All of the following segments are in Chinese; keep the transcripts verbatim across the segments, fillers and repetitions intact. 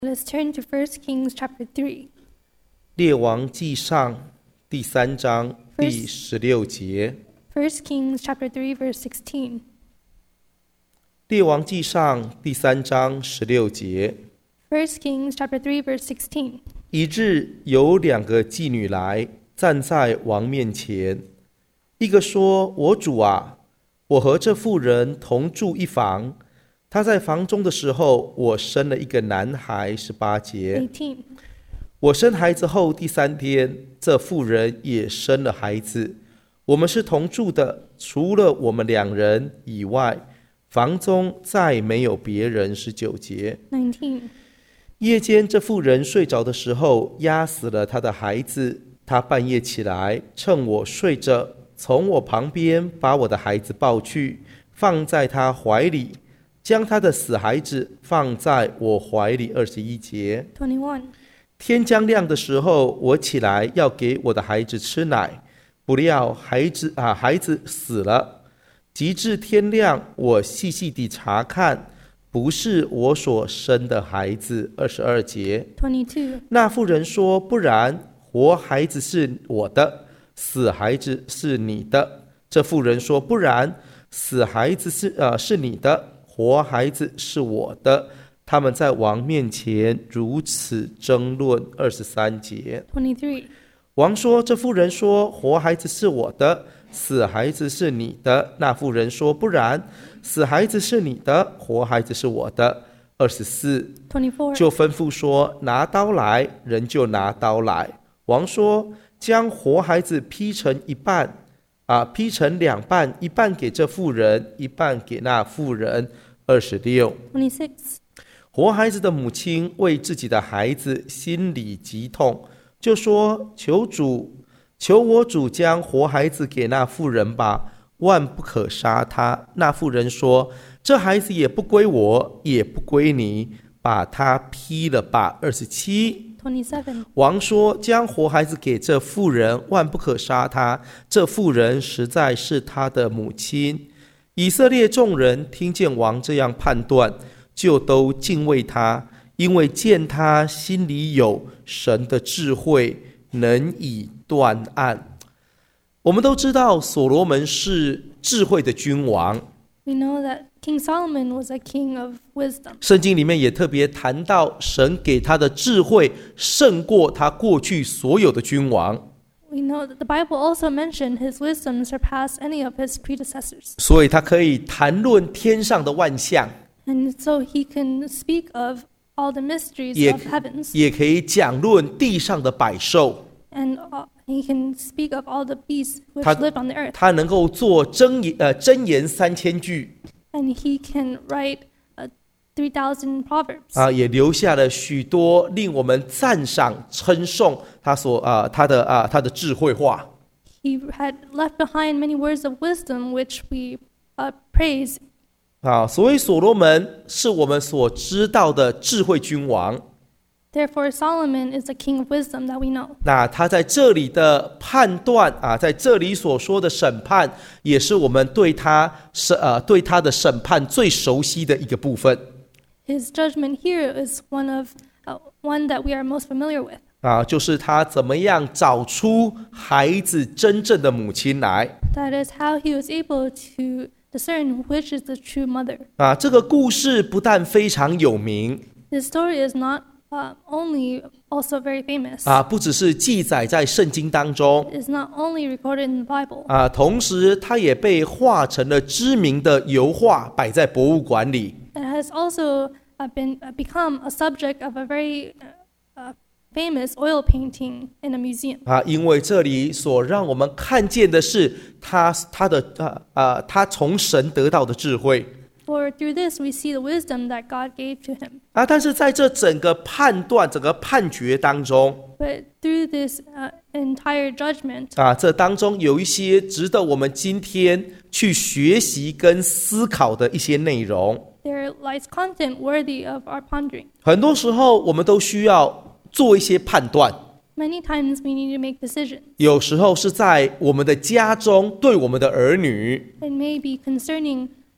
Let's turn to First Kings chapter three. 列王纪上第三章 First- 第十六节。 First Kings chapter three, verse sixteen. 列王纪上第三章十六节。 First Kings chapter three, verse sixteen. 一日有两个妓女来，站在王面前。一个说：“我主啊，我和这妇人同住一房。她在房中的时候，我生了一个男孩。”十八节。 eighteen. 我生孩子后第三天，这妇人也生了孩子。我们是同住的，除了我们两人以外，房中再没有别人。十九节。 nineteen. 夜间，这妇人睡着的时候，压死了她的孩子。她半夜起来，趁我睡着，从我旁边把我的孩子抱去，放在她怀里，将她的死孩子放在我怀里。二十一节。 twenty-one. 天将亮的时候，我起来要给我的孩子吃奶，不料孩子啊，孩子死了。及至天亮，我细细地查看，不是我所生的孩子。二十二节。 twenty-two. 那妇人说：“不然，活孩子是我的，死孩子是你的。”这妇人说：“不然，死孩子是呃是你的，活孩子是我的。”他们在王面前如此争论。二十三节。 twenty-three. 王说：“这妇人说，活孩子是我的，死孩子是你的。”那妇人说：“不然，死孩子是你的，活孩子是我的。”二十四。 twenty-four. 就吩咐说：“拿刀来。”人就拿刀来。王说：“将活孩子劈成一半，啊，劈成两半，一半给这妇人，一半给那妇人。”二十六。 twenty-six. 活孩子的母亲为自己的孩子心里极痛，就说：“求主，求我主将活孩子给那妇人吧，万不可杀他。”那妇人说：“这孩子也不归我，也不归你，把他劈了吧。”二十七。 twenty-seven. 王说：“将活孩子给这妇人，万不可杀他。这妇人实在是他的母亲。”以色列众人听见王这样判断，就都敬畏他，因为见他心里有神的智慧，能以断案。我们都知道所罗门是智慧的君王， We know that King Solomon was a king of wisdom. 圣经里面也特别谈到神给他的智慧胜过他过去所有的君王， We know that the Bible also mentioned his wisdom surpassed any of his predecessors. 所以他可以谈论天上的万象， And so he can speak of all the mysteries 也 of heavens. 也可以讲论地上的百兽。 And uh, he can speak of all the beasts which 他 lived on the earth. 他能够做箴言呃箴言三千句 And he can write uh, three thousand proverbs. 啊，也留下了许多令我们赞赏称颂他所啊他的啊他的智慧话。 He had left behind many words of wisdom which we uh, praise. 啊，所以所罗门是我们所知道的智慧君王。 Therefore, Solomon is the king of wisdom that we know. 那他在这里的判断啊，在这里所说的审判，也是我们对他审呃对他的审判最熟悉的一个部分 His judgment here is one of uh, one that we are most familiar with. 啊，就是他怎么样找出孩子真正的母亲来 That is how he was able to discern which is the true mother. 啊。这个故事不但非常有名 This story is not uh, only also very famous. 啊，不只是记载在圣经当中 It is not only recorded in the Bible. 啊，同时它也被画成了知名的油画，摆在博物馆里。 It has also uh, been uh, become a subject of a very uh, uh, famous oil painting in a museum. 啊，因为这里所让我们看见的是他他的啊啊，他从神得到的智慧 For through this we see the wisdom that God gave to him. 啊，但是在这整个判断、整个判决当中 But through this uh, entire judgment, 啊，这当中有一些值得我们今天去学习跟思考的一些内容。 there lies content worthy of our pondering. 很多时候我们都需要做一些判断， Many times we need to make decisions. 有时候是在我们的家中对我们的儿女， It may be concerning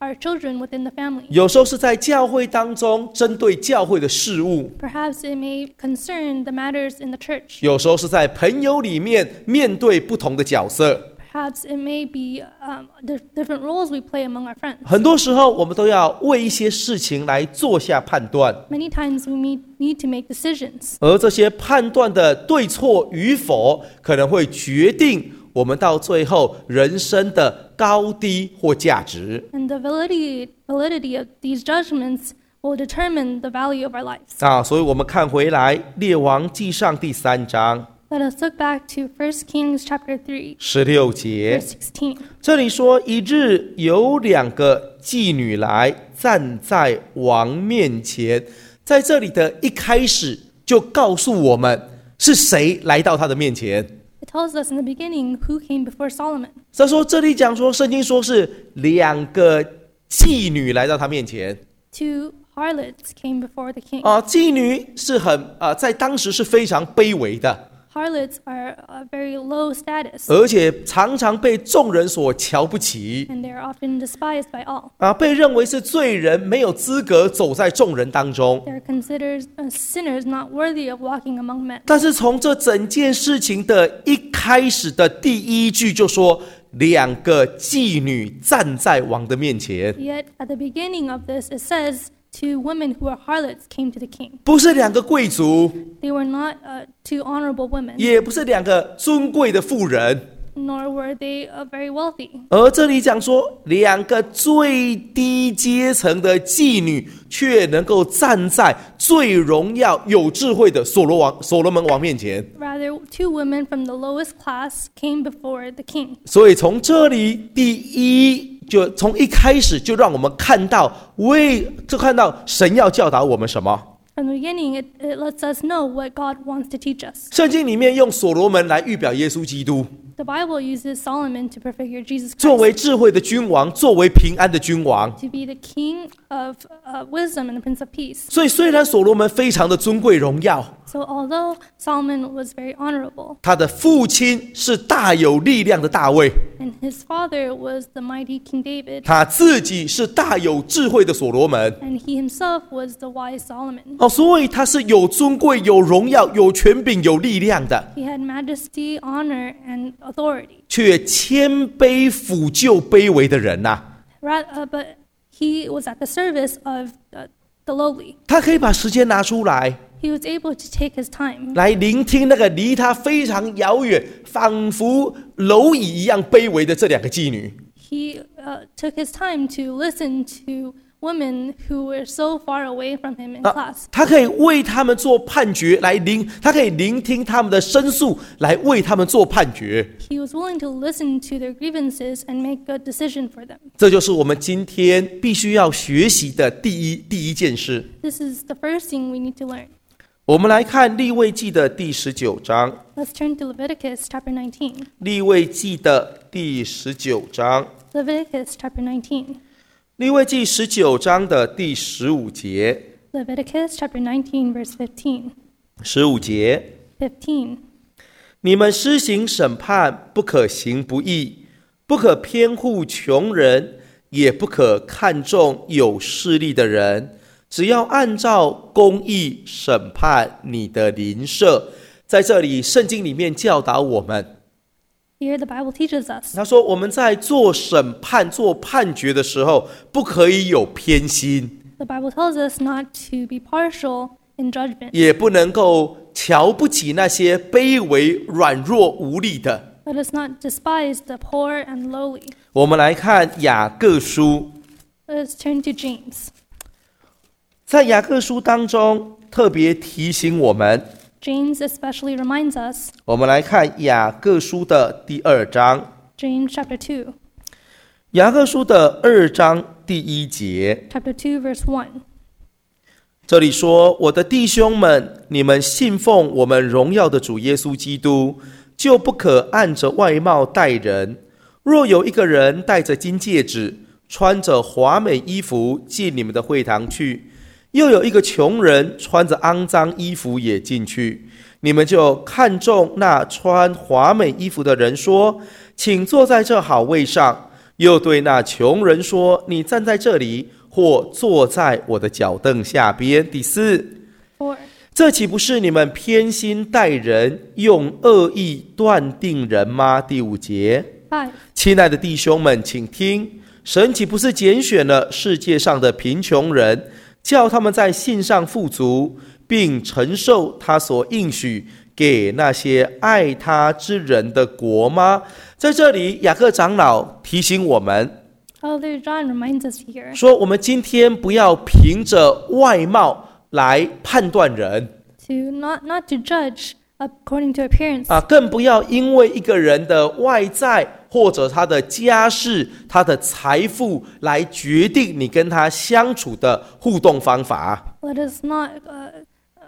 our children within the family. 有时候是在教会当中针对教会的事务， Perhaps it may concern the matters in the church. 有时候是在朋友里面面对不同的角色。 Perhaps it may be um, the different roles we play among our friends. 很多时候我们都要为一些事情来做下判断， Many times we need, need to make decisions. 而这些判断的对错与否，可能会决定我们到最后人生的高低或价值。 And the validity, validity of these judgments will determine the value of our lives. 啊，所以我们看回来《列王纪上》第三章 Let us look back to First Kings chapter three, 十六节， verse sixteen. 这里说：一日有两个妓女来站在王面前，在这里的一开始就告诉我们是谁来到他的面前。 It tells us in the beginning who came before Solomon. 他说这里讲说，圣经说是两个妓女来到他面前。 Two harlots came before the king. 啊，妓女是很啊，在当时是非常卑微的， Harlots are a very low status, 而且常常被众人所瞧不起 and they are often despised by all. 啊，被认为是罪人，没有资格走在众人当中。 They are considered uh, sinners not worthy of walking among men. 但是从这整件事情的一开始的第一句就说，两个妓女站在王的面前， Yet at the beginning of this, it says two women who are harlots came to the king. 不是两个贵族， They were not uh, two honorable women, 也不是两个尊贵的妇人， nor were they uh, very wealthy. 而这里讲说，两个最低阶层的妓女却能够站在最荣耀、有智慧的所罗王、所罗门王面前。 Rather, two women from the lowest class came before the king. 所以从这里第一，就从一开始就让我们看到，为就看到神要教导我们什么。 From the beginning, it, it lets us know what God wants to teach us. 圣经里面用所罗门来预表耶稣基督， The Bible uses Solomon to prefigure Jesus 作 Christ, 为智慧的君王，作为平安的君王。 to be the king of uh, wisdom and the prince of peace. 所以虽然所罗门非常的尊贵荣耀， So although Solomon was very honorable, 他的父亲是大有力量的大卫， and his father was the mighty King David, 他自己是大有智慧的所罗门。 and he himself was the wise Solomon. 哦，所以他是有尊贵、有荣耀、有权柄、有力量的， He had majesty, honor, and authority. 却谦卑抚救卑微的人呐、啊。 Ra- uh, but he was at the service of uh, the lowly. 他可以把时间拿出来， He was able to take his time 来聆听那个离他非常遥远、仿佛蝼蚁一样卑微的这两个妓女。 he uh, took his time to listen to women who were so far away from him in 啊 class. 他可以为他们做判决，来聆，他可以聆听他们的申诉，来为他们做判决。 He was willing to listen to their grievances and make a decision for them. 这就是我们今天必须要学习的第一第一件事。 This is the first thing we need to learn. 我们来看利未记的第十九章， Let's turn to Leviticus chapter nineteen. 利未记的第十九章， Leviticus chapter nineteen. 利未记十九章的第十五节， Leviticus chapter nineteen, verse fifteen. 十五节， fifteen. 你们施行审判，不可行不义，不可偏护穷人，也不可看重有势力的人，只要按照公义审判你的邻舍。在这里，圣经里面教导我们， Here the Bible teaches us 他说我们在做审判、做判决的时候，不可以有偏心， The Bible tells us not to be partial in judgment, 也不能够瞧不起那些卑微、软弱、无力的。 let us not despise the poor and lowly. 我们来看雅各书， Let us turn to James. 在雅各书当中特别提醒我们， James especially reminds us, 我们来看雅各书的第二章， James chapter two, 雅各书的二章第一节， chapter two, verse one. 这里说：“我的弟兄们，你们信奉我们荣耀的主耶稣基督，就不可按着外貌待人。若有一个人戴着金戒指，穿着华美衣服进你们的会堂去，又有一个穷人穿着肮脏衣服也进去，你们就看中那穿华美衣服的人，说：请坐在这好位上。 又对那穷人说：你站在这里，或坐在我的脚凳下边。第四， Four. 这岂不是你们偏心待人，用恶意断定人吗？第五节， Five. 亲爱的弟兄们，请听，神岂不是拣选了世界上的贫穷人，叫他们在信上富足，并承受他所应许给那些爱他之人的国吗？在这里，雅各长老提醒我们 Elder John reminds us here 说，我们今天不要凭着外貌来判断人 to not, not to judge according to appearance. 啊，更不要因为一个人的外在或者他的家世、他的财富来决定你跟他相处的互动方法。 Let us not uh,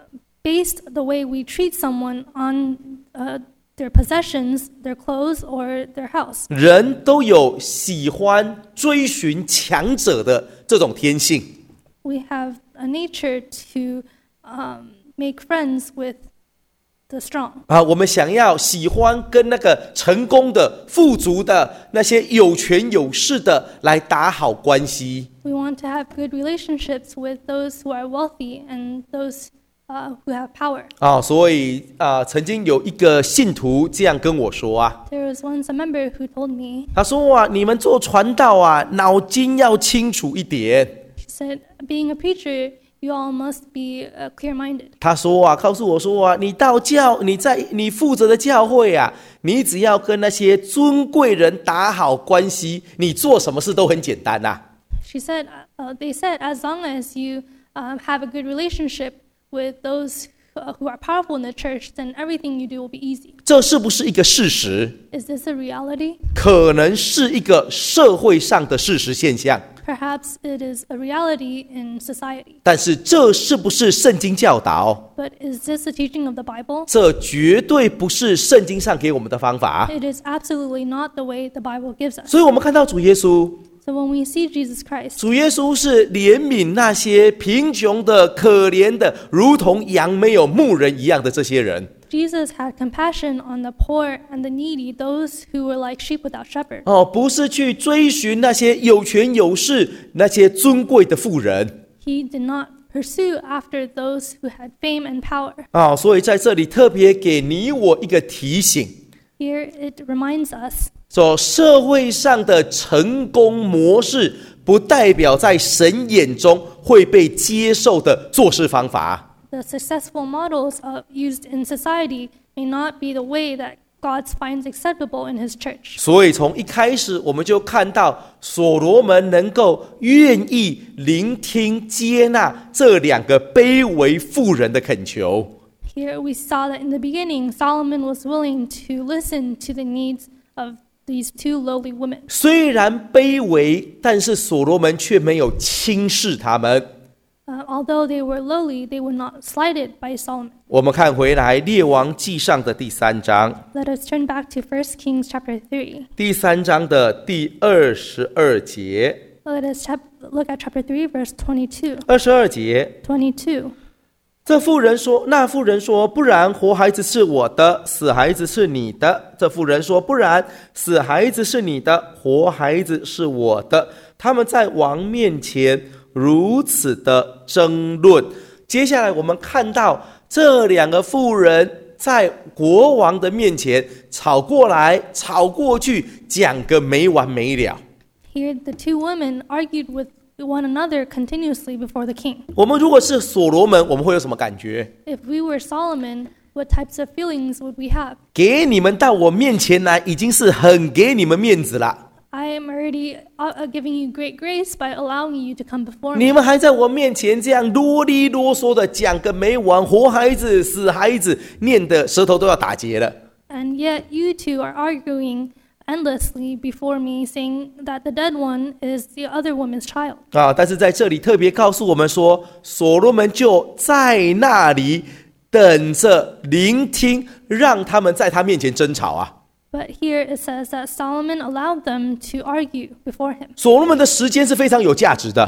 base the way we treat someone on uh, their possessions, their clothes, or their house. 人都有喜欢追寻强者的这种天性。 We have a nature to um, make friends with the strong. 啊，我们想要喜欢跟那个成功的、富足的、那些有权有势的来打好关系。 We want to have good relationships with those who are wealthy and those uh, who have power. 啊，所以啊，曾经有一个信徒这样跟我说啊， There was once a member who told me, 他说啊，你们做传道啊，脑筋要清楚一点。 she said, being a preacher, you all must be uh, clear-minded. 他说啊，告诉我说啊，你到教，你在你负责的教会啊，你只要跟那些尊贵人打好关系，你做什么事都很简单呐、啊。 She said, uh, they said, as long as you uh, have a good relationship with those uh, who are powerful in the church, then everything you do will be easy. 这是不是一个事实？ Is this a reality? 可能是一个社会上的事实现象， Perhaps it is a reality in society. 但是这是不是圣经教导？ But is this the teaching of the Bible? 这绝对不是圣经上给我们的方法。 It is absolutely not the way the Bible gives us. 所以我们看到主耶稣， So when we see Jesus Christ, 主耶稣是怜悯那些贫穷的、可怜的，如同羊没有牧人一样的这些人。 Jesus had compassion on the poor and the needy, those who were like sheep without shepherd. 哦，不是去追寻那些有权有势、那些尊贵的富人。 He did not pursue after those who had fame and power. 啊、哦，所以在这里特别给你我一个提醒， Here it reminds us 说社会上的成功模式，不代表在神眼中会被接受的做事方法。 the successful models uh, used in society may not be the way that God finds acceptable in His church. 所以从一开始我们就看到所罗门能够愿意聆听接纳这两个卑微妇人的恳求。 Here we saw that in the beginning, Solomon was willing to listen to the needs of these two lowly women. 虽然卑微，但是所罗门却没有轻视他们。 Uh, although they were lowly, they were not slighted by Solomon. 我们看回来《列王纪上》的第三章， Let us turn back to First Kings chapter three. 第三章的第二十二节。 Let us chap- look at chapter three, verse twenty-two. 二十二节， twenty-two. 这妇人说，那妇人说，不然，活孩子是我的，死孩子是你的。这妇人说，不然，死孩子是你的，活孩子是我的。他们在王面前如此的争论。接下来我们看到这两个妇人在国王的面前吵过来吵过去，讲个没完没了。 Here the two women argued with one another continuously before the king. 我们如果是所罗门，我们会有什么感觉？ If we were Solomon, what types of feelings would we have? 给你们到我面前来，已经是很给你们面子了。 I am already uh, giving you great grace by allowing you to come before me. 你们还在我面前这样啰里啰嗦的讲个没完，活孩子、死孩子，念的舌头都要打结了。 And yet you two are arguing endlessly before me, saying that the dead one is the other woman's child. 啊！但是在这里特别告诉我们说，所罗门就在那里等着聆听，让他们在他面前争吵啊。 But here it says that Solomon allowed them to argue before him. 所罗门的时间是非常有价值的。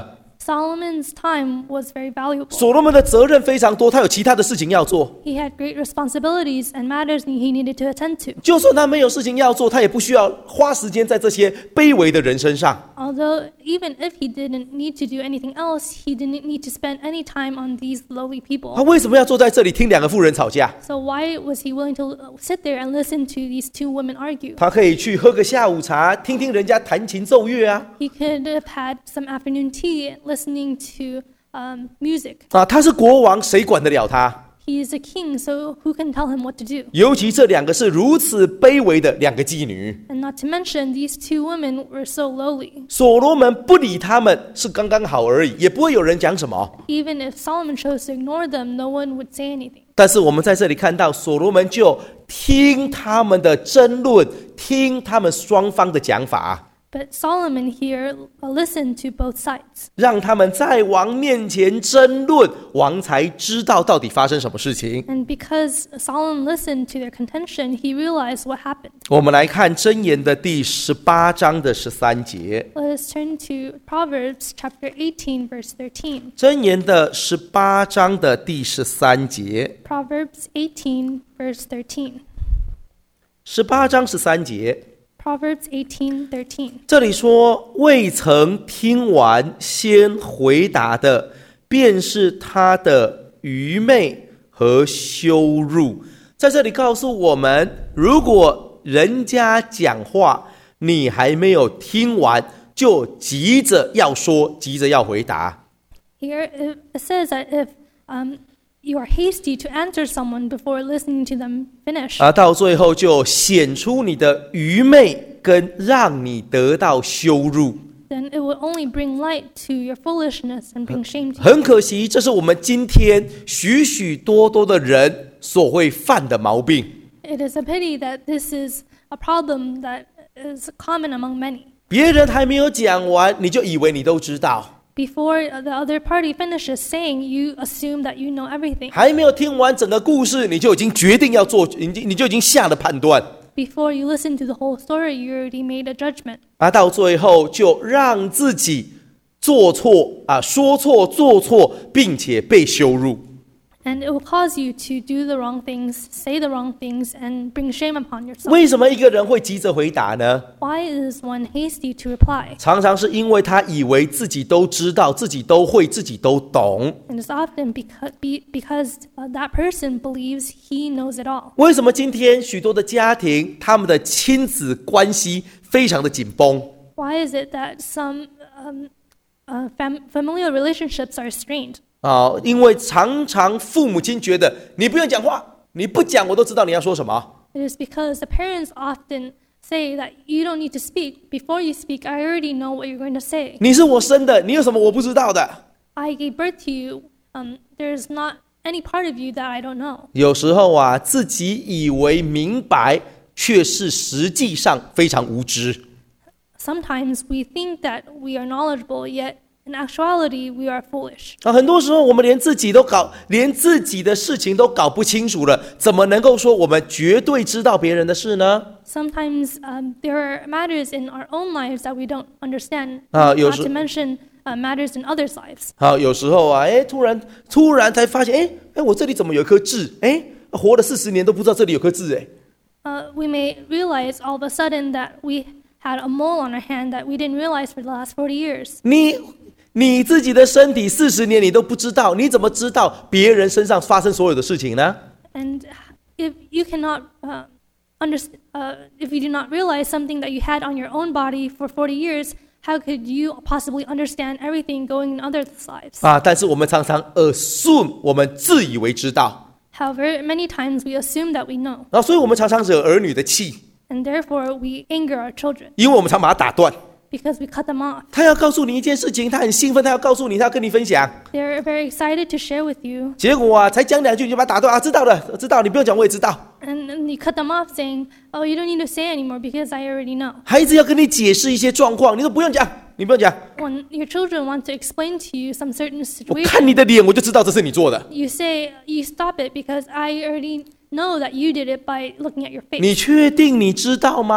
Solomon's time was very valuable. 所罗门的责任非常多，他有其他的事情要做。 He had great responsibilities and matters he needed to attend to. 就算他没有事情要做，他也不需要花时间在这些卑微的人身上。 Although, even if he didn't need to do anything else, he didn't need to spend any time on these lowly 他 people. 为什么要坐在这里听两个妇人吵架？ So why was he willing to sit there and listen to these two women argue? 他可以去喝个下午茶，听听人家弹琴奏乐啊！ He could have had some afternoon tea listening to um, music. 啊，他是国王，谁管得了他？ He is a king, so who can tell him what to do? 尤其这两个是如此卑微的两个妓女， And not to mention, these two women were so lowly. 所罗门不理他们是刚刚好而已，也不会有人讲什么。 Even if Solomon chose to ignore them, no one would say anything. 但是我们在这里看到，所罗门就听他们的争论，听他们双方的讲法。 But Solomon here listened to both sides. 让他们在王面前争论，王才知道到底发生什么事情。 And because Solomon listened to their contention, he realized what happened. 我们来看箴言的第十八章的十三节。 Let us turn to Proverbs chapter eighteen, verse thirteen. 箴言的十八章的第十三节。 Proverbs eighteen, verse thirteen. 十八章十三节。 Proverbs eighteen, thirteen. 这里说，未曾听完先回答的，便是他的愚昧和羞辱。在这里告诉我们，如果人家讲话，你还没有听完，就急着要说，急着要回答。 Here it says that if um, you are hasty to answer someone before listening to them finish, 啊，到最后就显出你的愚昧，跟让你得到羞辱。 then it will only bring light to your foolishness and bring shame to you. 很可惜，这是我们今天许许多多的人所会犯的毛病。 It is a pity that this is a problem that is common among many. 别人还没有讲完，你就以为你都知道； Before the other party finishes saying, you assume that you know everything. 还没有听完整个故事，你就已经决定要做，你你就已经下了判断。 Before you listen to the whole story, you already made a judgment. 啊，到最后就让自己做错啊，说错做错，并且被羞辱。 And it will cause you to do the wrong things, say the wrong things, and bring shame upon yourself. 为什么一个人会急着回答呢？ Why is one hasty to reply? 常常是因为他以为自己都知道，自己都会，自己都懂。 And it's often because, be, because uh, that person believes he knows it all. 为什么今天许多的家庭，他们的亲子关系非常的紧绷？ Why is it that some um, uh, fam- familial relationships are strained? 啊，因为常常父母亲觉得你不用讲话，你不讲我都知道你要说什么。 It is because the parents often say that you don't need to speak. Before you speak, I already know what you're going to say. 你是我生的，你有什么我不知道的？ I gave birth to you. Um, there's not any part of you that I don't know. 有时候啊，自己以为明白，却是实际上非常无知。 Sometimes we think that we are knowledgeable, yet in actuality, we are foolish. 啊，很多时候我们连自己都搞，连自己的事情都搞不清楚了，怎么能够说我们绝对知道别人的事呢？ Sometimes um, there are matters in our own lives that we don't understand, Ah, not 有时- to mention uh, matters in others' lives. 好，有时候啊，哎，突然突然才发现，哎哎，我这里怎么有一颗痣？哎，活了四十年都不知道这里有颗痣，哎。 Uh, we may realize all of a sudden that we had a mole on our hand that we didn't realize for the last forty years. 你你自己的身体四十年你都不知道，你怎么知道别人身上发生所有的事情呢？ And if you cannot uh, understand, uh, if you do not realize something that you had on your own body for forty years, how could you possibly understand everything going in others' lives? 啊，但是我们常常 assume， 我们自以为知道， However, many times we assume that we know, 啊，所以我们常常惹儿女的气， and therefore we anger our children 因为我们常把他打断。 because we cut them off. 他要告诉你一件事情，他很兴奋，他要告诉你，他要跟你分享， They're very excited to share with you, 结果啊，才讲两句你就把他打断啊，知道了，知道，你不用讲，我也知道。 and then you cut them off saying, "Oh, you don't need to say anymore because I already know." 孩子要跟你解释一些状况，你说不用讲，你不用讲， When your children want to explain to you some certain 我 situation, 看你的脸我就知道这是你做的。 you say, "You stop it because I already know that you did it by looking at your face." 你确定你知道吗？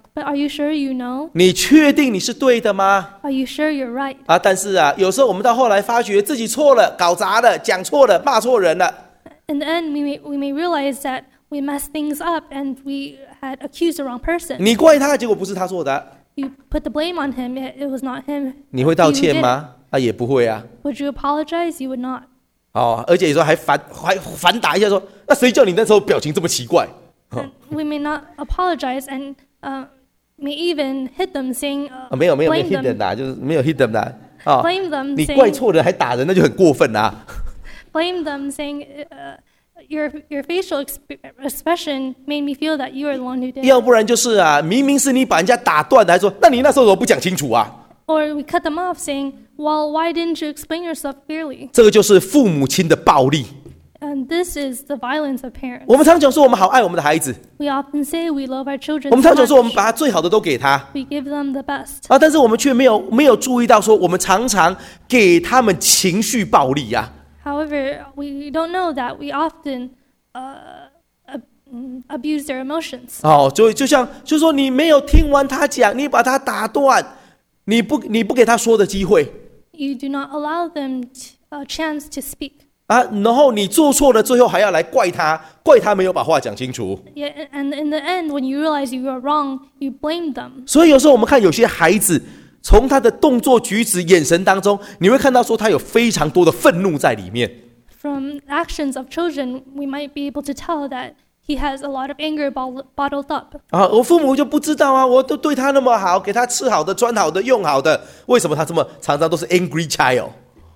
But are you sure you know? 你确定你是对的吗？ Are you sure you're right? 啊，但是啊，有时候我们到后来发觉自己错了，搞砸了，讲错了，骂错人了。 In the end, we may, we may realize that we messed things up and we had accused the wrong person. 你怪他，结果不是他做的。 You put the blame on him, yet it was not him. 你会道 You 歉 did 吗？啊，也不会啊。 Would you apologize? You would not. 哦，而且有时候还反还反打一下说，那谁叫你那时候表情这么奇怪？ And we may not apologize and uh, may even hit them, saying, uh, 啊，没有没有没有 blame hit them them, 的，就是没有 hit them 的。啊， blame them, 你怪 saying, 错人还打人，那就很过分啦。 blame them, saying, uh, your your facial exp- expression made me feel that you are the one who did. 要不然就是啊，明明是你把人家打断的，还说，那你那时候怎么不讲清楚啊？ Or we cut them off, saying, well, why didn't you explain yourself clearly? 这个就是父母亲的暴力。 And this is the violence of parents. 我们常讲说，我们好爱我们的孩子， We often say we love our children 我们 so 常讲说，我们 much. 把他最好的都给他。 We give them the best. 啊，但是我们却没有没有注意到说，我们常常给他们情绪暴力呀、 However, we don't know that we often uh, ab- mm, abuse their emotions. 哦，就就像就说你没有听完他讲，你把他打断，你不你不给他说的机会 You do not allow them t- a chance to speak. 啊，然后你做错了，最后还要来怪他，怪他没有把话讲清楚。 Yeah, and in the end, when you realize you are wrong, you blame them. 所以有时候我们看有些孩子，从他的动作、举止、眼神当中，你会看到说他有非常多的愤怒在里面。 From actions of children, we might be able to tell that he has a lot of anger bottled bottled up. 啊，我父母就不知道啊，我都对他那么好，给他吃好的、穿好的、用好的，为什么他这么常常都是 angry child？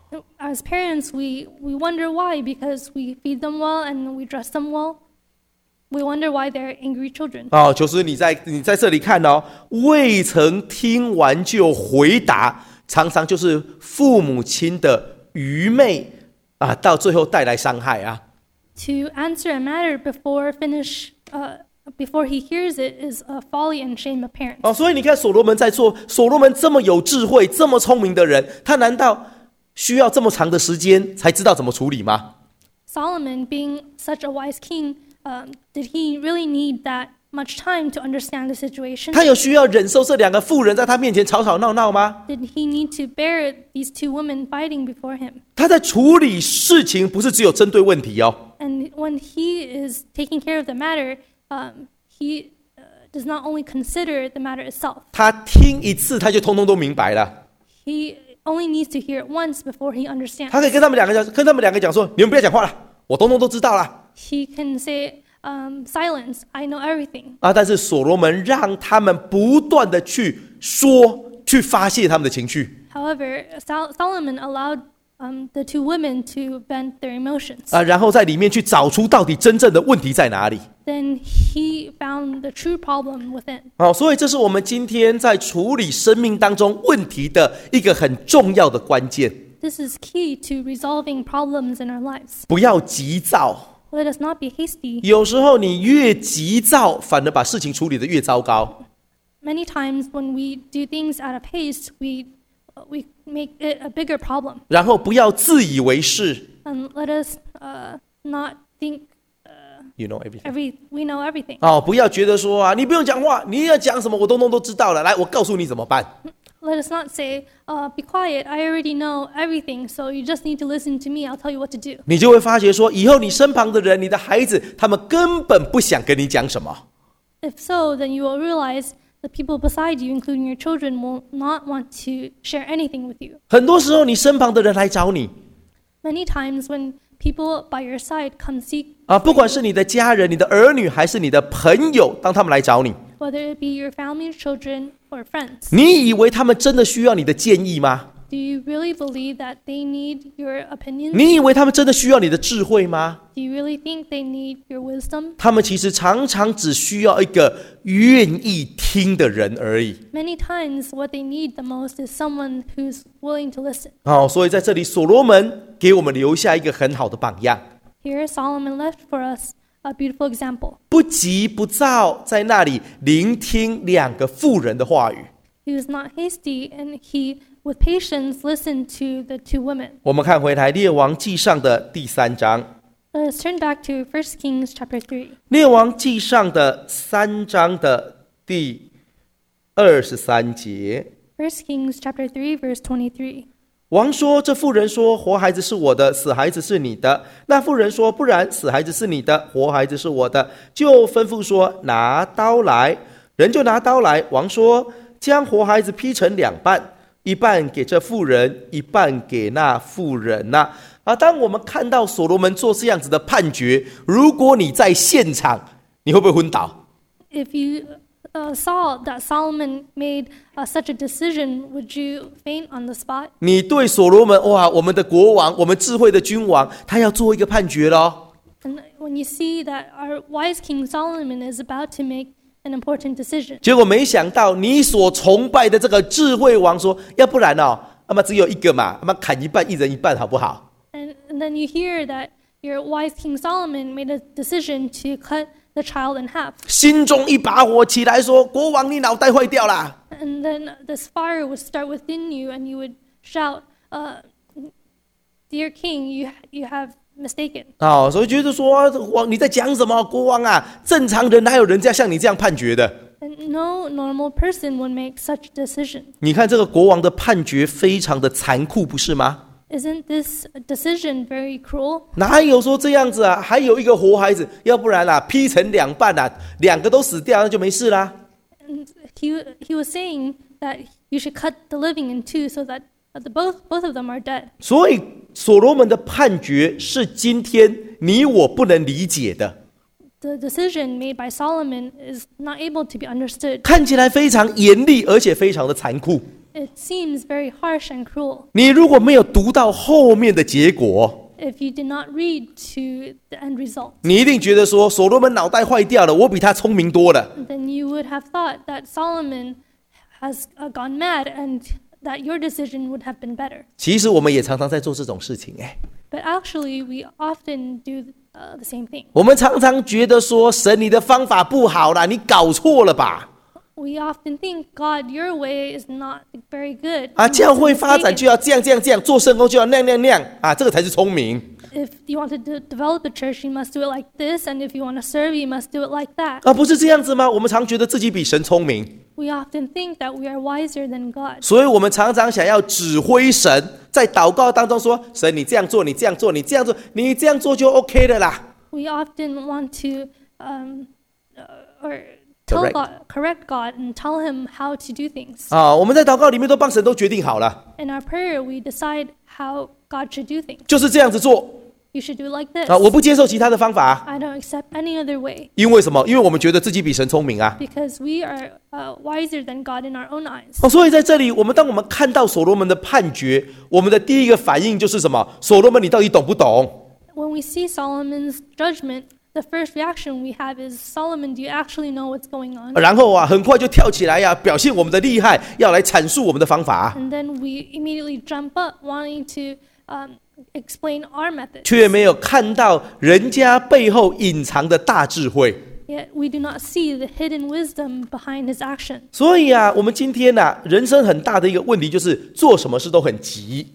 As parents, we, we wonder why, because we feed them well and we dress them well. We wonder why they're angry children. 哦，就是你在你在这里看哦，未曾听完就回答，常常就是父母亲的愚昧啊，到最后带来伤害啊。 To answer a matter before finish, uh, before he hears it is a folly and shame of parents. 哦，所以你看所罗门在做，所罗门这么有智慧、这么聪明的人，他难道需要这么长的时间才知道怎么处理吗？ Solomon, being such a wise king, um, did he really need that much time to understand the situation? 他有需要忍受这两个妇人在他面前吵吵闹闹吗？ Did he need to bear these two women fighting before him? 他在处理事情不是只有针对问题哦， And when he is taking care of the matter, um, he uh, does not only consider the matter itself. 他听一次他就通通都明白了。 He only needs to hear it once before he understands. 他可以跟他们两个讲，跟他们两个讲说：“你们不要讲话了，我通通都知道了。” He can say, um, silence, I know everything. 啊，但是所罗门让他们不断的去说，去发泄他们的情绪 However, Sol- Solomon allowed um, the two women to vent their emotions. 啊，然后在里面去找出到底真正的问题在哪里。 Then he found the true problem within. 好，所以这是我们今天在处理生命当中问题的一个很重要的关键。 This is key to resolving problems in our lives. 不要急躁， Let us not be hasty. 有时候你越急躁，反而把事情处理得越糟糕。 Many times when we do things at a pace, we uh, we make it a bigger problem. 然后不要自以为是 And let us uh, not think ，you know everything。 every we know everything. 哦，不要觉得说啊，你不用讲话，你要讲什么我通通都知道了。来，我告诉你怎么办。 Let us not say, uh, be quiet, I already know everything, so you just need to listen to me, I'll tell you what to do. 你就会发觉说，以后你身旁的人，你的孩子，他们根本不想跟你讲什么。 If so, then you will realize the people beside you, including your children, will not want to share anything with you. 很多时候，你身旁的人来找你 Many times when people by your side come seek, 啊，不管是你的家人、你的儿女，还是你的朋友，当他们来找你， whether it be your family, children, or friends, 你以为他们真的需要你的建议吗？ do you really believe that they need your opinions? 你以为他们真的需要你的智慧吗？ Do you really think they need your wisdom? 他们其实常常只需要一个愿意听的人而已。 Many times, what they need the most is someone who's willing to listen. 好，所以在这里，所罗门给我们留下一个很好的榜样。 Here, Solomon left for us a beautiful example. 不急不躁，在那里聆听两个妇人的话语。 He was not hasty, and he, with patience, listened to the two women. 我们看回来《列王纪上》的第三章， Let us turn back to First Kings chapter three. 《列王纪上》的三章的第二十三节。 First Kings chapter three, verse twenty-three. 王说：“这妇人说，活孩子是我的，死孩子是你的。那妇人说：不然，死孩子是你的，活孩子是我的。就吩咐说：拿刀来。人就拿刀来。王说：将活孩子劈成两半，一半给这妇人，一半给那妇人呐、啊。啊，当我们看到所罗门做这样子的判决，如果你在现场，你会不会昏倒？ If you uh, saw that Solomon made uh, such a decision, would you faint on the spot? 你对所罗门，哇，我们的国王，我们智慧的君王，他要做一个判决咯。 And when you see that our wise King Solomon is about to make an important decision, 结果没想到，你所崇拜的这个智慧王说，要不然哦，那么只有一个嘛，那么砍一半，一人一半，好不好？ and, and then you hear that your wise King Solomon made a decision to cut the child in half. 心中一把火起来说：国王，你脑袋坏掉啦！ And then this fire would start within you, and you would shout, uh, "Dear King, you you have mistaken." 哦，所以觉得说，王你在讲什么？国王啊，正常人哪有人家像你这样判决的？ And no normal person would make such a decision. 你看这个国王的判决非常的残酷，不是吗？ Isn't this decision very cruel? 哪有说这样子啊？还有一个活孩子，要不然啊，劈成两半啊，两个都死掉，那就没事啦。 And he he was saying that you should cut the living in two, so that the both both of them are dead. 所以所罗门的判决是今天你我不能理解的， The decision made by Solomon is not able to be understood. 看起来非常严厉，而且非常的残酷。 It seems very harsh and cruel. 你如果没有读到后面的结果， If you did not read to the end result, 你一定觉得说所罗门脑袋坏掉了，我比他聪明多了。 then you would have thought that Solomon has uh, gone mad and that your decision would have been better. 其实我们也常常在做这种事情，哎， But actually, we often do uh, the same thing. 我们常常觉得说神你的方法不好啦，你搞错了吧？ We often think, God, your way is not very good. 啊， You must 教 be 会发展 mistaken. 就要这样这样这样，做圣工就要那样那样那样啊，这个才是聪明。 If you want to de- develop a church, you must do it like this, and if you want to serve, you must do it like that. 啊，不是这样子吗？我们常觉得自己比神聪明， We often think that we are wiser than God. 所以我们常常想要指挥神，在祷告当中说：神，你这样做，你这样做，你这样做，你这样做就 OK 的啦。 We often want to um, uh, or tell Correct. God, correct God, and tell Him how to do things. 啊，我们在祷告里面都帮神都决定好了， In our prayer, we decide how God should do things. 就是这样子做 You should do it like this. 啊，我不接受其他的方法， I don't accept any other way, 因为什么？因为我们觉得自己比神聪明啊。 because we are uh, wiser than God in our own eyes. 哦，所以在这里，我们当我们看到所罗门的判决，我们的第一个反应就是什么？所罗门，你到底懂不懂？ When we see Solomon's judgment, the first reaction we have is, Solomon, do you actually know what's going on? 然后啊，很快就跳起来呀、啊，表现我们的厉害，要来阐述我们的方法， And then we immediately jump up, wanting to um, explain our method. 却没有看到人家背后隐藏的大智慧。 Yet we do not see the hidden wisdom behind his action. 所以啊，我们今天啊，人生很大的一个问题就是做什么事都很急。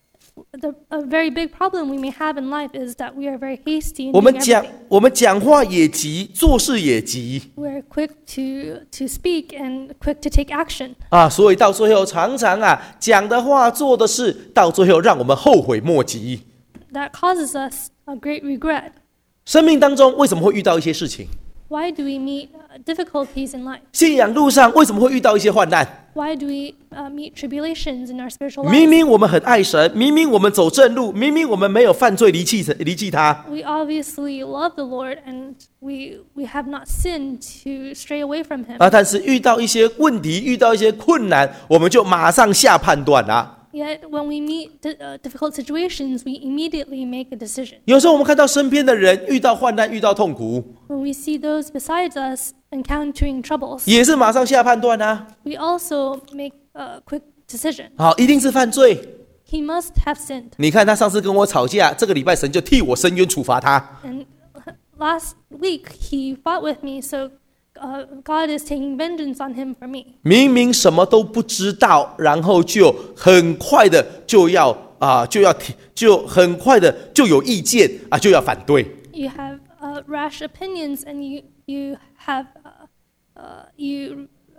The, a very big problem we may have in life is that we are very hasty in 我 doing 们讲 everything. 我们讲话也急，做事也急 We're quick to, to speak and quick to take action. 啊，所以到最后常常啊，讲的话、做的事，到最后让我们后悔莫及。 That causes us a great regret. 生命当中为什么会遇到一些事情？ Why do we meet uh, difficulties in life? 信仰路上为什么会遇到一些患难？ Why do we uh, meet tribulations in our spiritual 明 lives? 明我们很爱神，明明我们走正路，明明我们没有犯罪离弃离弃他， We obviously love the Lord and we, we have not sinned to stray away from Him. 啊，但是遇到一些问题，遇到一些困难，我们就马上下判断啦。 Yet when we meet di- uh, difficult situations, we immediately make a decision. 有时候我们看到身边的人遇到患难、遇到痛苦， When we see those besides us encountering troubles, 也是马上下判断啊。 we also make a quick decision. 好，一定是犯罪。 He must have sinned. 你看他上次跟我吵架，这个礼拜神就替我伸冤处罚他。 And last week he fought with me, so uh, God is taking vengeance on him for me. 明明什么都不知道，然后就很快的就要啊，就要提，就很快的就有意见啊，就要反对。 You have uh, rash opinions, and you you have uh, uh, you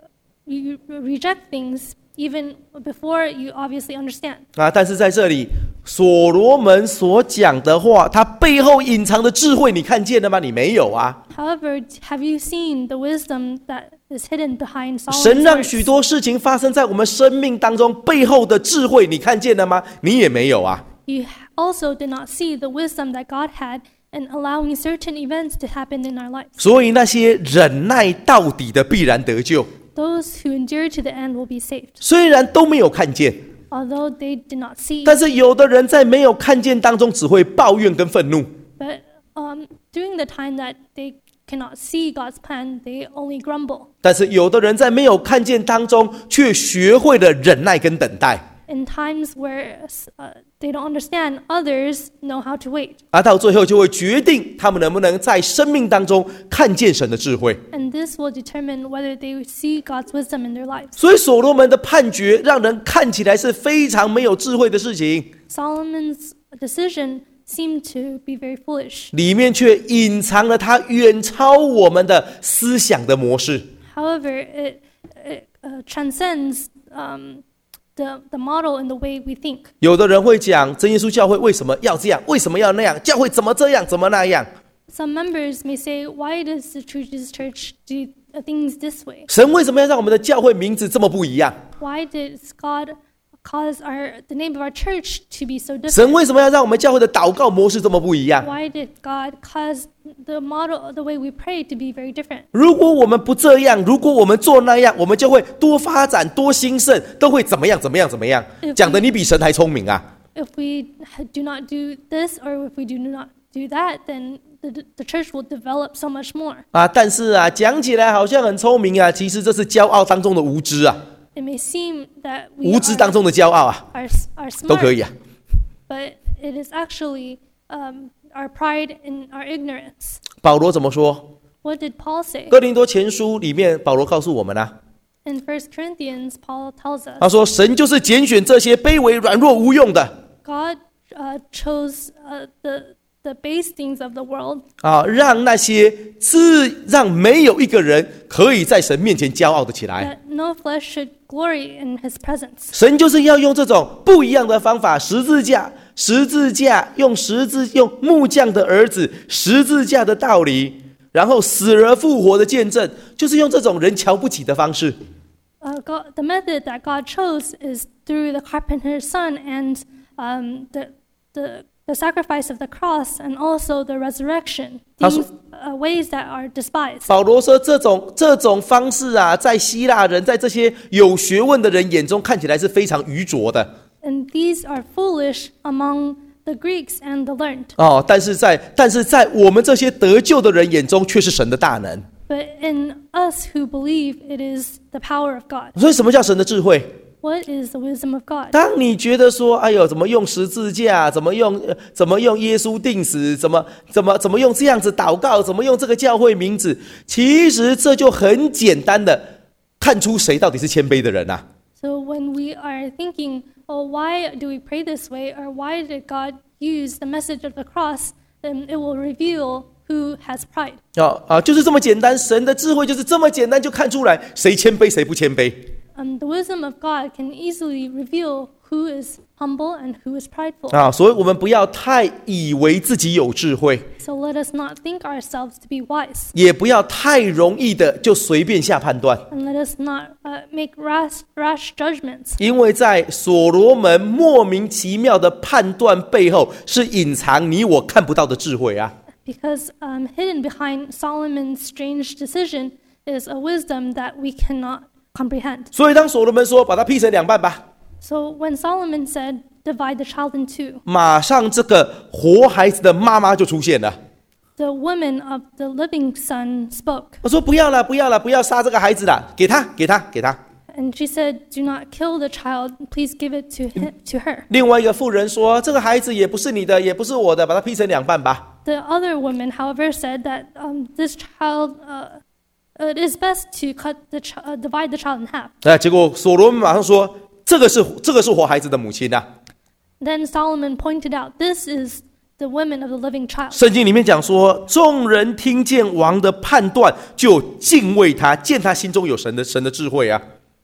you reject things even before you obviously understand. 啊，但是在这里，所罗门所讲的话，他背后隐藏的智慧，你看见了吗？你没有啊。 However, have you seen the wisdom that is hidden behind 神 Solomon's 让许 words? 多事情发生在我们生命当中，背后的智慧，你看见了吗？你也没有啊。 You also did not see the wisdom that God had in allowing certain events to happen in our lives. 所以那些忍耐到底的必然得救， Those who endure to the end will be saved. 虽然都没有看见， Although they did not see, 但是有的人在没有看见当中，只会抱怨跟愤怒。 but um, during the time that they cannot see God's plan, they only grumble. 但是有的人在没有看见当中，却学会了忍耐跟等待。 In times where uh, they don't understand, others know how to wait. 而到最后就会决定他们能不能在生命当中看见神的智慧。 And this will determine whether they see God's wisdom in their lives. 所以所罗门的判决让人看起来是非常没有智慧的事情， Solomon's decision seemed to be very foolish. 里面却隐藏了他远超我们的思想的模式。 However, it, it uh, transcends um, the, the model in the way we think. 有的人会讲真耶稣教会为什么要这样，为什么要那样，教会怎么这样怎么那样。 Some members may say, why does the True Jesus Church do things this way? 神为什么要让我们的教会名字这么不一样？ Why did God cause our the name of our church to be so different? 神为什么要让我们教会的祷告模式这么不一样？ Why did God cause the model, the way we pray, to be very different? 如果我们不这样，如果我们做那样，我们就会多发展、多兴盛，都会怎么样、怎么样、怎么样？讲的你比神还聪明啊！ If we do not do this, or if we do not do that, then the, the church will develop so much more. 啊，但是啊，讲起来好像很聪明啊，其实这是骄傲当中的无知啊， It may seem that we 无知当 are, 中的骄傲啊， are, are 都可 smart, 以啊。 but it is actually um, our pride in our ignorance. 保罗怎么说？ What did Paul say? 哥林多前书里面，保罗告诉我们啊， In First Corinthians, Paul tells us 他说：“神就是拣选这些卑微、软弱、无用的 God uh, chose uh, the the base things of the world 啊，让那些自让没有一个人可以在神面前骄傲的起来。 that no flesh should glory in His presence. 神就是要用这种不一样的方法，十字架，十字架，用十字用木匠的儿子，十字架的道理，然后死而复活的见证，就是用这种人瞧不起的方式。” Uh, God, the method that God chose is through the carpenter's son and um, the, the, the sacrifice of the cross and also the resurrection. These uh, ways that are despised. 保罗说，这种这种方式啊，在希腊人，在这些有学问的人眼中，看起来是非常愚拙的 And these are foolish among the Greeks and the learned. 哦。但是在但是在我们这些得救的人眼中，却是神的大能。 But in us who believe, it is the power of God. 所以，什么叫神的智慧？ What is the wisdom of God? 当你觉得说，哎呦，怎么用十字架，怎么用，呃怎么用耶稣定死，怎么怎么怎么用这样子祷告，怎么用这个教会名字，其实这就很简单的看出谁到底是谦卑的人啊。 So when we are thinking, oh, why do we pray this way? Or why did God use the message of the cross? Then it will reveal who has pride. 哦啊，就是这么简单，神的智慧就是这么简单，就看出来谁谦卑谁不谦卑。 Um, the wisdom of God can easily reveal who is humble and who is prideful. 啊，所以我们不要太以为自己有智慧， So let us not think ourselves to be wise. 也不要太容易的就随便下判断， And let us not uh, make rash, rash judgments. 因为在所罗门莫名其妙的判断背后，是隐藏你我看不到的智慧啊。 Because um, hidden behind Solomon's strange decision is a wisdom that we cannot comprehend. 所以当所罗门说把它劈成两半吧， So when Solomon said, divide the child in two, 马上这个活孩子的妈妈就出现了。 the woman of the living son spoke. 我说不要了，不要了，不要杀这个孩子了，给他，给他，给他。 And she said, do not kill the child, please give it to him, to her. 另外一个妇人说，这个孩子也不是你的，也不是我的，把它劈成两半吧。 The other woman, however, said that um, this child, uh, it is best to cut the ch- uh, divide the child in half. 哎，结果所罗门马上说，这个是这个是活孩子的母亲啊。 Then Solomon pointed out, this is the woman of the living child. 圣经里面讲说，众人听见王的判断，就敬畏他，见他心中有神的神的智慧啊。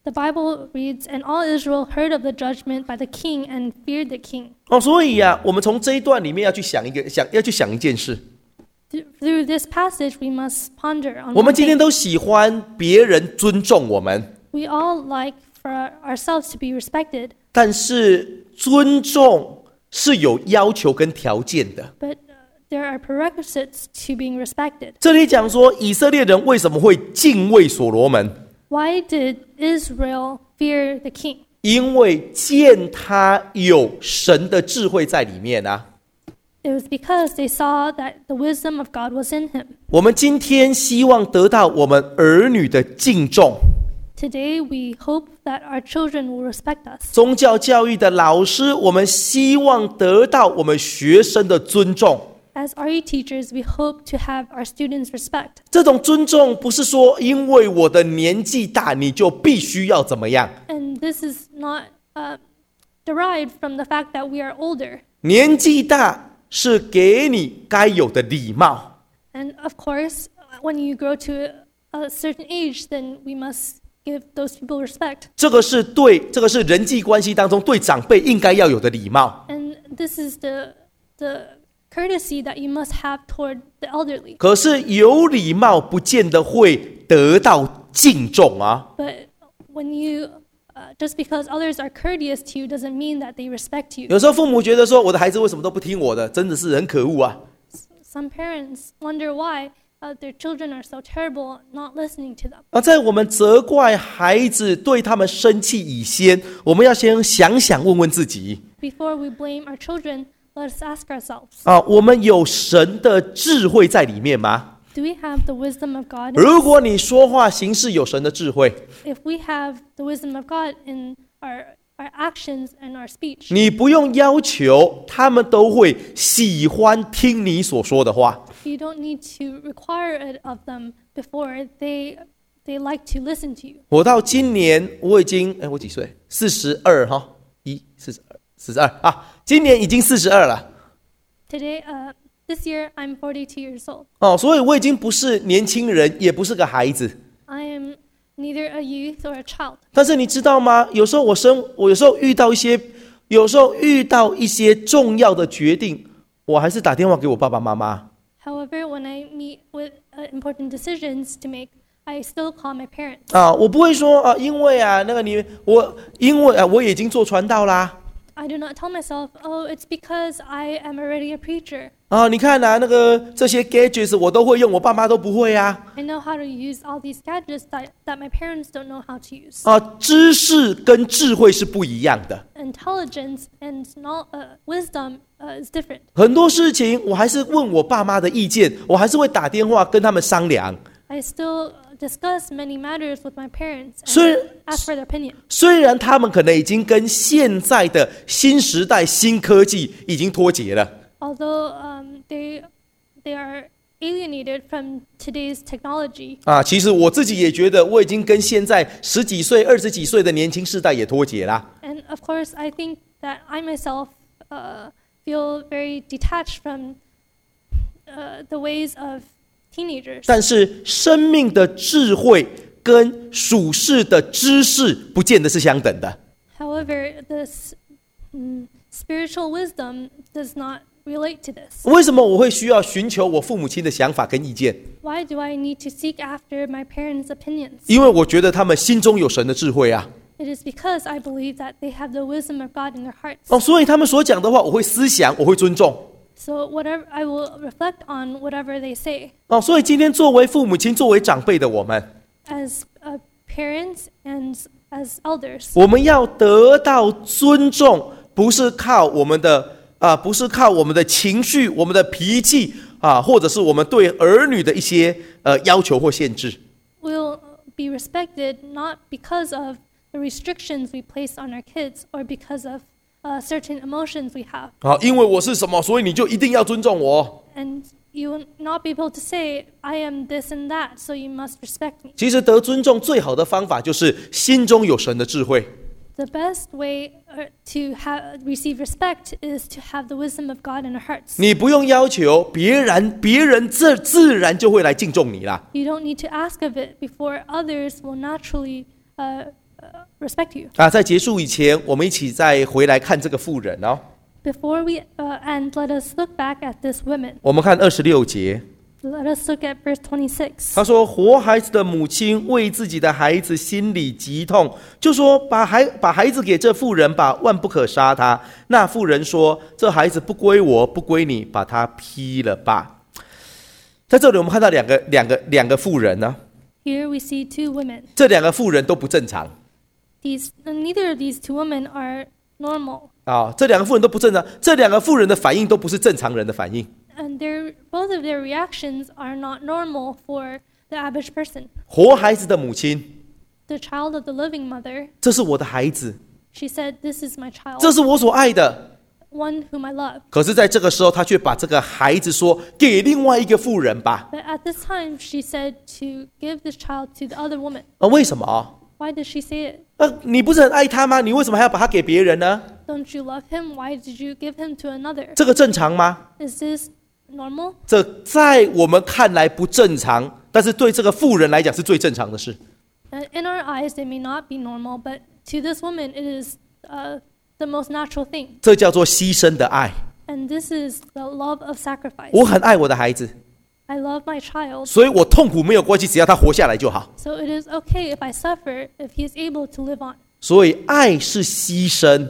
The Bible reads, "And all Israel heard of the judgment by the king and feared the king." 哦，所以呀、啊，我们从这一段里面要去想一个想要去想一件事。 Through this passage, we must ponder on. 我们今天都喜欢别人尊重我们。 We all like for ourselves to be respected. 但是尊重是有要求跟条件的。 But there are prerequisites to being respected. 这里讲说，以色列人为什么会敬畏所罗门？ Why did Israel fear the king? 因为见他有神的智慧在里面啊。 It was because they saw that the wisdom of God was in him. 我们今天希望得到我们儿女的敬重。 Today, we hope that our children will respect us. 宗教教育的老师，我们希望得到我们学生的尊重。 As R E teachers, we hope to have our students respect. 这种尊重不是说因为我的年纪大你就必须要怎么样。 And this is not uh, derived from the fact that we are older. 年纪大是给你该有的礼貌。 And of course, when you grow to a certain age, then we must give those people respect. 这个是对，这个是人际关系当中对长辈应该要有的礼貌。 And this is the the courtesy that you must have toward the elderly. 可是有礼貌不见得会得到敬重啊。 But when you uh, just because others are courteous to you doesn't mean that they respect you. 有时候父母觉得说我的孩子为什么都不听我的，真的是很可恶啊。 Some parents wonder why uh, their children are so terrible, not listening to them. 而在我们责怪孩子对他们生气以先，我们要先想想问问自己 Before we blame our children, let us ask ourselves, 啊，我们有神的智慧在里面吗？ do we have the wisdom of God? 如果你说话行事有神的智慧， If we have the wisdom of God in our our actions and our speech, 你不用要求他们都会喜欢听你所说的话。 you don't need to require it of them before they they like to listen to you. 我到今年我已经，哎，我几岁？四十二哈，一四十二，四十二啊，今年已经四十二了。 Today, uh, this year, I'm forty-two years old. 哦，所以我已经不是年轻人，也不是个孩子。 I am neither a youth or a child. 但是你知道吗？有时候我生，我有时候遇到一些，有时候遇到一些重要的决定，我还是打电话给我爸爸妈妈。 However, when I meet with uh, important decisions to make, I still call my parents. 啊，我不会说啊，因为啊，那个你我因为啊，我已经做传道啦。 I do not tell myself, oh, it's because I am already a preacher. 啊，你看啊，那个这些 gadgets 我都会用，我爸妈都不会啊。 I know how to use all these gadgets that, that my parents don't know how to use. 啊，知识跟智慧是不一样的。 Intelligence and not, uh, wisdom uh, is different. 很多事情我还是问我爸妈的意见，我还是会打电话跟他们商量。 I still discuss many matters with my parents 虽 and ask for their opinion. 虽然他们可能已经跟现在的新时代、新科技已经脱节了。 Although um, they, they are alienated from today's technology. 啊，其实我自己也觉得，我已经跟现在十几岁、二十几岁的年轻世代也脱节啦。 And of course, I think that I myself uh, feel very detached from uh, the ways of teenagers. 但是生命的智慧跟属世的知识不见得是相等的。 However, this mm, spiritual wisdom does not relate to this. 为什么我会需要寻求我父母亲的想法跟意见？ Why do I need to seek after my parents' opinions? 因为我觉得他们心中有神的智慧啊。 It is because I believe that they have the wisdom of God in their hearts. 哦，所以他们所讲的话，我会思想，我会尊重。 So whatever I will reflect on whatever they say. 哦，所以今天作为父母亲、作为长辈的我们， As uh, parents and as elders, 我们要得到尊重，不是靠我们的啊、不是靠我们的情绪、我们的脾气啊，或者是我们对儿女的一些呃要求或限制。 will be respected not because of the restrictions we place on our kids or because of uh, certain emotions we have. 啊，因为我是什么，所以你就一定要尊重我。 And you will not be able to say, I am this and that, so you must respect me. 其实得尊重最好的方法就是心中有神的智慧。 The best way uh, to have, receive respect is to have the wisdom of God in our hearts. 你不用要求别人，别人自自然就会来敬重你啦。 You don't need to ask of it before others will naturally uh, uh, respect you. 啊，在结束以前，我们一起再回来看这个妇人哦。 Before we uh, end, let us look back at this woman. 我们看二十六节， Let us look at verse twenty-six. 他说：“活孩子的母亲为自己的孩子心里极痛，就说把孩把孩子给这妇人吧，万不可杀他。那妇人说：这孩子不归我，不归你，把他劈了吧。”在这里，我们看到两个两个两个妇人呢。 Here we see two women. 这两个妇人都不正常 These neither of these two women are normal, 啊！这两个妇人都不正常，这两个妇人的反应都不是正常人的反应。 and their both of their reactions are not normal for the average person. 活孩子的母亲， The child of the living mother, 这是我的孩子， she said, "This is my child, 这是我所爱的。 one whom I love." 可是，在这个时候，他却把这个孩子说给另外一个妇人吧。 But at this time, she said to give this child to the other woman. 啊，为什么？ Why did she say it? 呃，你不是很爱他吗？你为什么还要把他给别人呢？ Don't you love him? Why did you give him to another? 这个正常吗？ Is this normal? 这在我们看来不正常，但是对这个妇人来讲是最正常的事。 Uh, In our eyes, they may not be normal, but to this woman, it is uh, the most natural thing. 这叫做牺牲的爱。 And this is the love of sacrifice. 我很爱我的孩子， I love my child, 所以我痛苦没有关系，只要他活下来就好。 so it is okay if I suffer if he is able to live on. 所以爱是牺牲，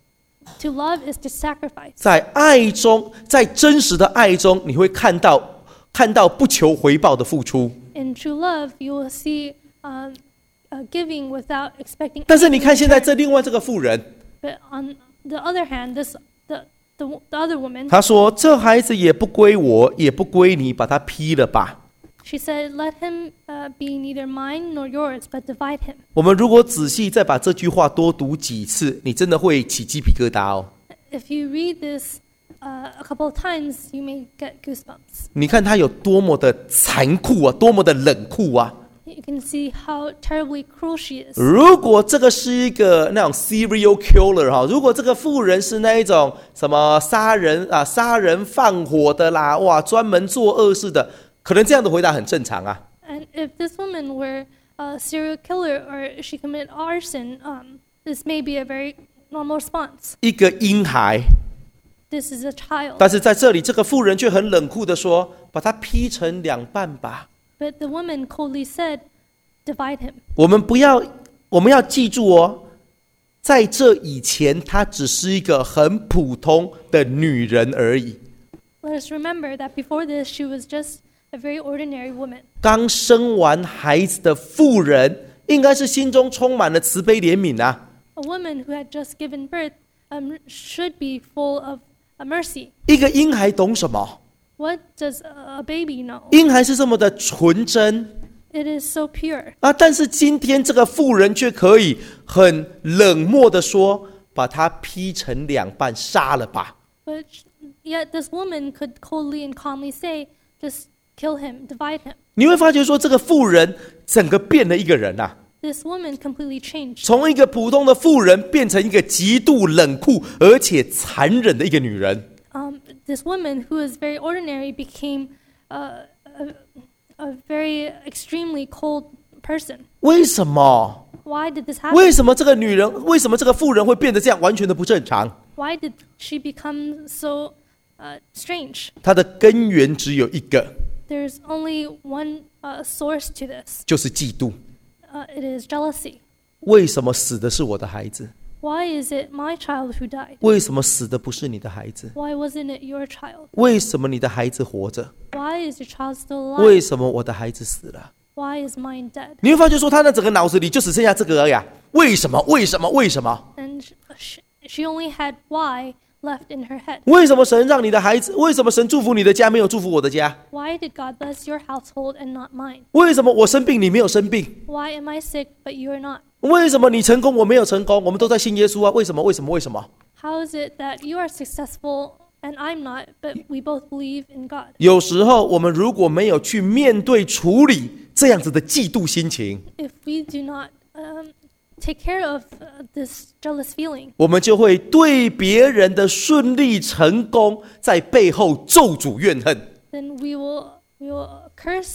To love is to sacrifice. 在爱中，在真实的爱中，你会看到看到不求回报的付出。 In true love, you will see um, uh, giving without expecting. 但是你 anything 看 in 现在 return. 这另外这个妇人， But on the other hand, this the the, the other woman, 她说：“这孩子也不归我，也不归你，把他劈了吧。” she said, "Let him uh, be neither mine nor yours, but divide him." 我们如果仔细再把这句话多读几次，你真的会起鸡皮疙瘩哦。 If you read this uh, a couple of times, you may get goosebumps. 你看他有多么的残酷啊，多么的冷酷啊！ You can see how terribly cruel she is. 如果这个是一个那种 serial killer 哈，如果这个妇人是那一种什么杀人啊、杀人放火的啦，哇，专门做恶事的，可能这样的回答很正常啊。 And if this woman were a serial killer or she committed arson, um, this may be a very normal response. 一个婴孩， This is a child. 但是在这里，这个妇人却很冷酷的说：“把他劈成两半吧。” But the woman coldly said, "Divide him." 我们不要，我们要记住哦，在这以前，她只是一个很普通的女人而已。 Let us remember that before this, she was just a very ordinary woman. 刚生完孩子的妇人，应该是心中充满了慈悲怜悯啊。 A woman who had just given birth um, should be full of uh, mercy. 一个婴孩懂什么？ What does a a baby know? 婴孩是这么的纯真 It is so pure. 啊，但是今天这个妇人却可以很冷漠的说：“把他劈成两半，杀了吧。” But yet this woman could coldly and calmly say, "Just kill him, divide him." 你会发觉说，这个妇人整个变了一个人啊， This woman completely changed. 从一个普通的妇人变成一个极度冷酷而且残忍的一个女人。 Um, this woman who is very ordinary became uh, a, a very extremely cold person. 为什么？ Why did this happen? 为什么这个女人，为什么这个妇人会变得这样完全的不正常？ Why did she become so uh, strange? 她的根源只有一个， There's only one uh, source to this. 就是嫉妒。 Uh, it is jealousy. 为什么死的是我的孩子？ Why is it my child who died? 为什么死的不是你的孩子？ Why wasn't it your child? 为什么你的孩子活着？ Why is your child still 为 alive? 什么我的孩子死了？ Why is mine dead? 你会发觉说，他那整个脑子里就只剩下这个而已、啊。为什么？为什么？为什么？ And she, she only had why left in her head. 为什么神让你的孩子？为什么神祝福你的家，没有祝福我的家？ Why did God bless your household and not mine? 为什么我生病，你没有生病？ Why am I sick but you are not? 为什么你成功，我没有成功？我们都在信耶稣啊！为什么？为什么？为什么？ How is it that you are successful and I'm not, but we both believe in God? 有时候我们如果没有去面对处理这样子的嫉妒心情， If we do not um, take care of uh, this jealous feeling, 我们就会对别人的顺利成功在背后咒诅怨恨。 then we will we will curse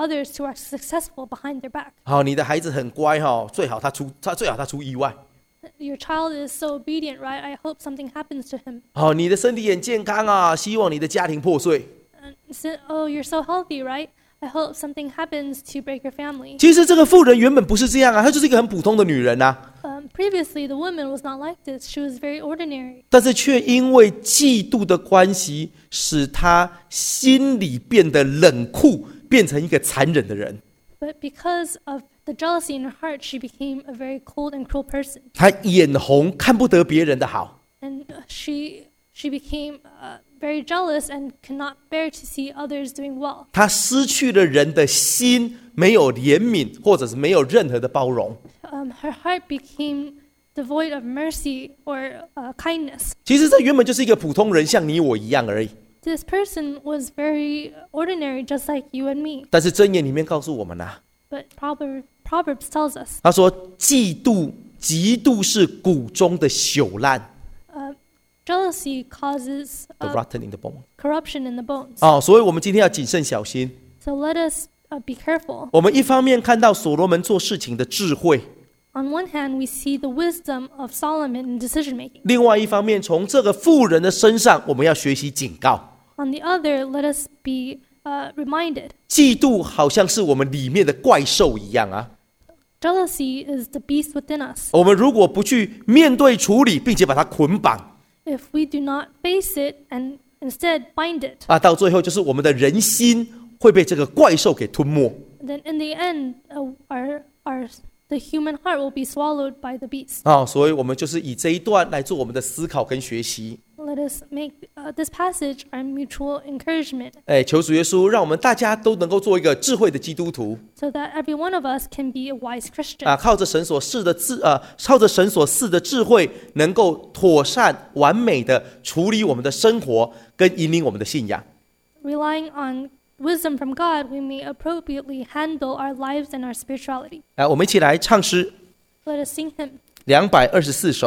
others who are successful behind their back. 好，你的孩子很乖哈、哦，最好他出他最好他出意外。 Your child is so obedient, right? I hope something happens to him. 好，你的身体很健康啊，希望你的家庭破碎。 And so, oh, you're so healthy, right? I hope something happens to break your family. 其实这个妇人原本不是这样啊，她就是一个很普通的女人啊， Um, previously, the woman was not like this. She was very ordinary. 但是却因为嫉妒的关系，使她心里变得冷酷，变成一个残忍的人。 But because of the jealousy in her heart, she became a very cold and cruel person. 她眼红，看不得别人的好。 And uh, she she became uh, very jealous and could not bear to see others doing well. 她失去了人的心，没有怜悯，或者是没有任何的包容。 Um, her heart became devoid of mercy or uh, kindness. 其实这原本就是一个普通人，像你我一样而已。 This person was very ordinary, just like you and me. 但是箴言里面告诉我们啊， But Proverbs, Proverbs tells us 他说嫉妒，嫉妒是骨中的朽烂 uh, jealousy causes ，the uh, rotten in the bone。 corruption in the bones. 哦，所以我们今天要谨慎小心。 So let us uh, be careful. 我们一方面看到所罗门做事情的智慧， On one hand, we see the wisdom of Solomon in decision making. 另外一方面从这个妇人的身上，我们要学习警告。 On the other, let us be uh, reminded. 嫉妒好像是我们里面的怪兽一样啊， Jealousy is the beast within us. 我们如果不去面对处理，并且把它捆绑 If we do not face it and instead bind it, 啊，到最后就是我们的人心会被这个怪兽给吞没。 then in the end, uh, our our the human heart will be swallowed by the beast. 啊，所以我们就是以这一段来做我们的思考跟学习。 Let us make uh, this passage our mutual encouragement, 哎，求主耶稣，让我们大家都能够做一个智慧的基督徒 so that every one of us can be a wise Christian. 啊，靠着神所赐的智呃，靠着神所赐的智慧，能够妥善完美的处理我们的生活，跟引领我们的信仰。 Relying on wisdom from God, we may appropriately handle our lives and our spirituality. 来，我们一起来唱诗 Let us sing hymn. 两百二十四首。